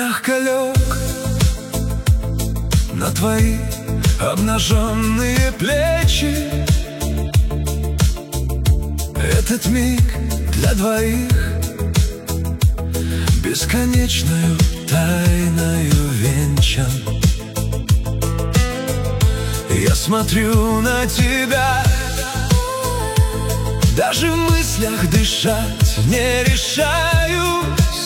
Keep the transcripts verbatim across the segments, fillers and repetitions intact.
мягко лег на твои обнаженные плечи. Этот миг для двоих бесконечною тайною венчан. Я смотрю на тебя, даже в мыслях дышать не решаюсь,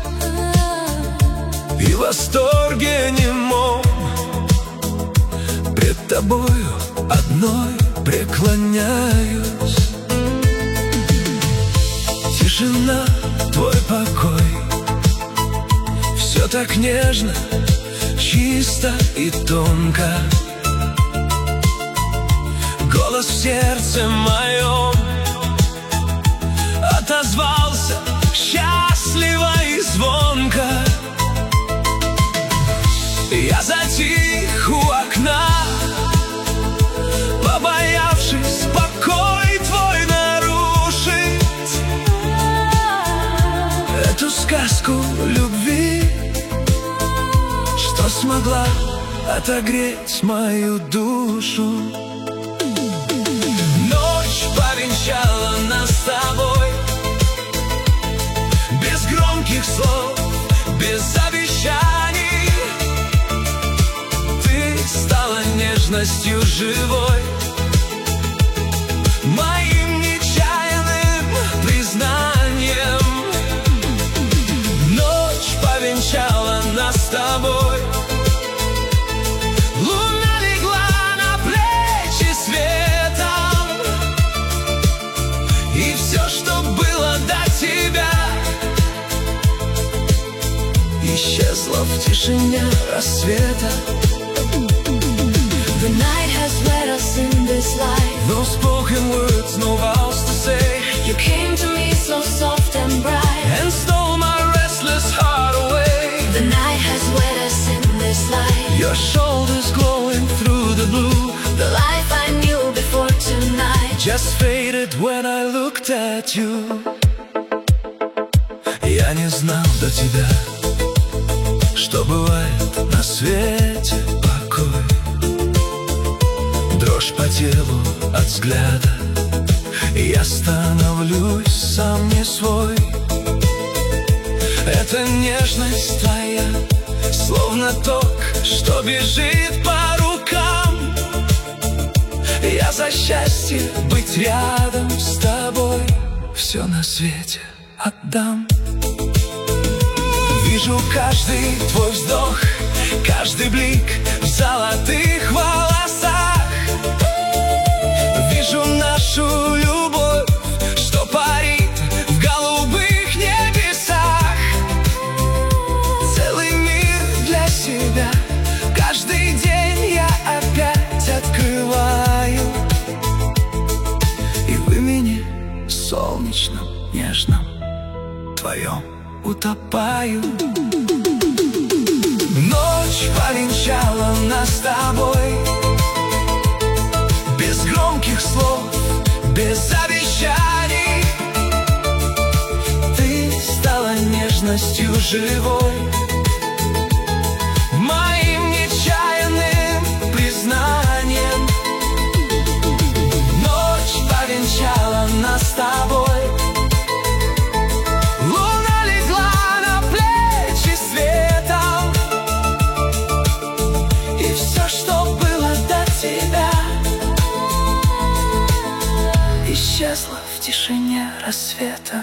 и в восторге немом пред тобою одной преклоняюсь. Тишина, твой покой, все так нежно, чисто и тонко. Голос в сердце моем отозвался счастливо и звонко. Я затих у окна, побоявшись покой твой нарушить, эту сказку любви, что смогла отогреть мою душу. Ночь повенчала нас с тобой, без громких слов, без обещаний. Ты стала нежностью живой, моим нечаянным признанием. Ночь повенчала нас с тобой, луна легла на плечи светом, и все, что было до тебя, исчезло в тишине рассвета. The night has led us in this life. No spoken words, no vows to say. You came to me so soft and bright, and stole my restless heart away. the night has led us in this life. Your shoulders glowing through the blue, The life I knew before tonight just faded when I looked at you. Я не знал до тебя, что бывает на свете покой. Дрожь по телу от взгляда, я становлюсь сам не свой. Эта нежность твоя, словно ток, что бежит по рукам. Я за счастье быть рядом с тобой все на свете отдам. Вижу каждый твой вздох, каждый блик в золотых волосах. Вижу нашу любовь, что парит в голубых небесах. Целый мир для себя каждый день я опять открываю, и в имени солнечном, нежном твоем утопаю. Ночь повенчала нас с тобой, без громких слов, без обещаний. Ты стала нежностью живой, моим нечаянным признанием. Ночь повенчала нас с тобой, луна легла на плечи светом, и все, что было до тебя, исчезло в тишине рассвета.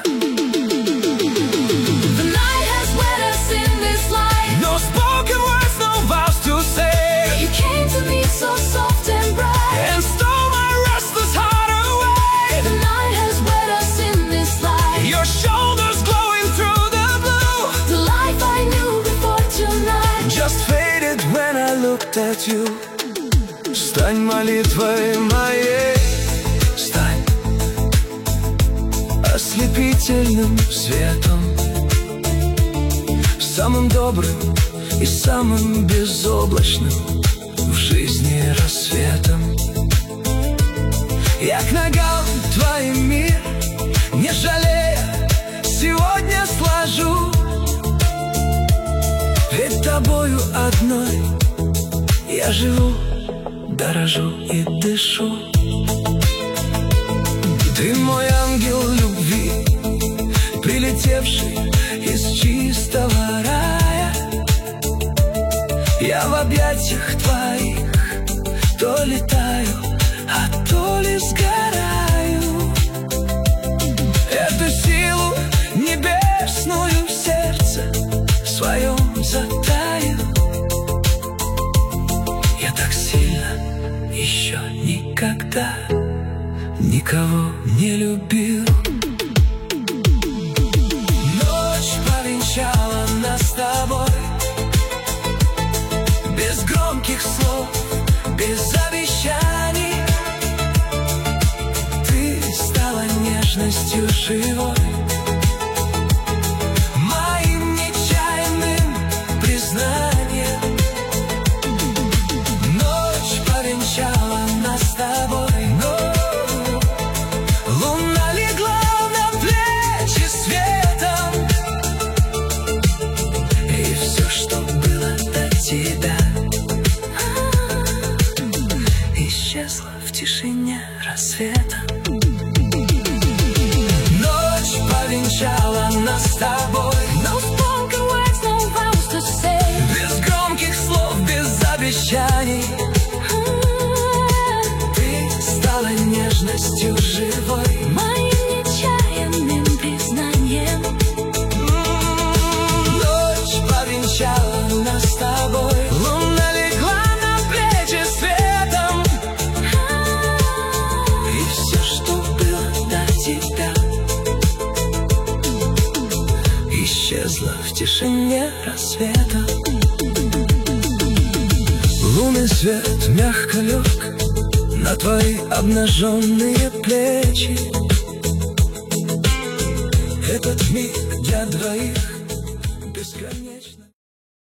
The night has led us in this life. No spoken words, no vows to say. You came to me so soft and bright, And stole my restless heart away. the night has led us in this life. Your shoulders glowing through the blue, The life I knew before tonight just faded when I looked at you. Стань молитвой моей, стань ослепительным светом, самым добрым и самым безоблачным в жизни рассветом. Я к ногам твоим мир, не жалея, сегодня сложу. Ведь тобою одной я живу, дорожу и дышу. Ты мой ангел любви, прилетевший из чистого рая. Я в объятиях твоих то летаю, а то ли сгораю. Эту силу небесную в сердце своем затаю. Я так сильно еще никогда никого не любил. Ночь повенчала нас с тобой, без громких слов, без обещаний. Ты стала нежностью живой, моим нечаянным признанием. Ночь повенчала нас с тобой, но луна легла на плечи светом, и все, что было до тебя, исчезла в тишине рассвета. Ночь повенчала нас с тобой, No spoken words, no vows to say. без громких слов, без обещаний. Ты стала нежностью живой, Моим нечаянным признанием. ночь повенчала нас с тобой. Луна легла на плечи светом, и все, что было до тебя, исчезло в тишине рассвета. Лунный свет мягко лег на твои обнаженные плечи. Этот миг для двоих